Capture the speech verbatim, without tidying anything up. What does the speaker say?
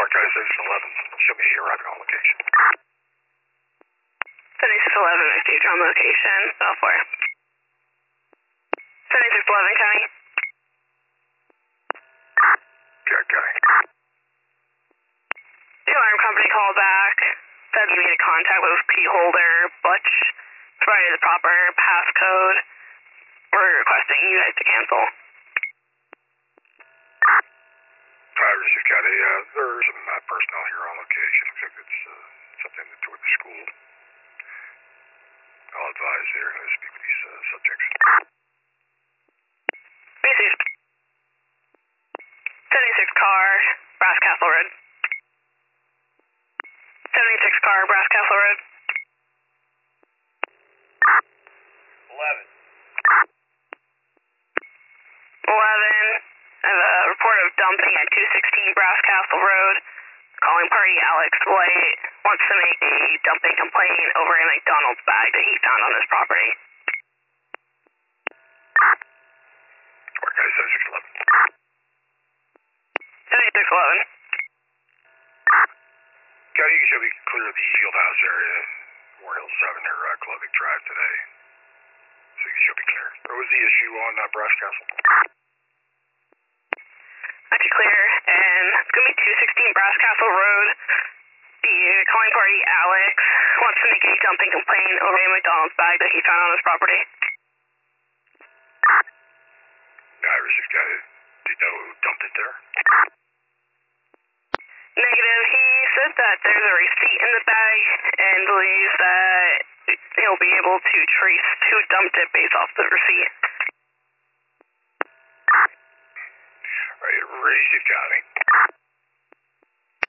County seventy-six eleven, show me your arriving on location. seventy-six eleven, stage on location, software. seventy-six eleven, County. Okay, County. The alarm company called back, said you made contact with key holder Butch, provided the proper passcode. We're requesting you guys to cancel. Alright, Richard County, uh, there's some uh, personnel here on location. Looks like it's uh, something to do with the school. I'll advise they're going to speak with these uh, subjects. seventy-six. seventy-six car, Brass Castle Road. seventy-six car, Brass Castle Road. eleven. eleven. I have a report of dumping at two sixteen Brass Castle Road. Calling party Alex White wants to make a dumping complaint over a McDonald's bag that he found on his property. Square County seventy-six eleven. seventy-six eleven. County, you should be clear of the field house area, War Hill seven or uh, Clovic Drive today. So you should be clear. What was the issue on uh, Brass Castle? Not too clear, and it's going to be two sixteen Brass Castle Road. The calling party Alex wants to make a dumping complaint over a McDonald's bag that he found on his property. Irish has got it. Do you know who dumped it there? Negative. He said that there's a receipt in the bag and believes that he'll be able to trace who dumped it based off the receipt. All right, Receive County.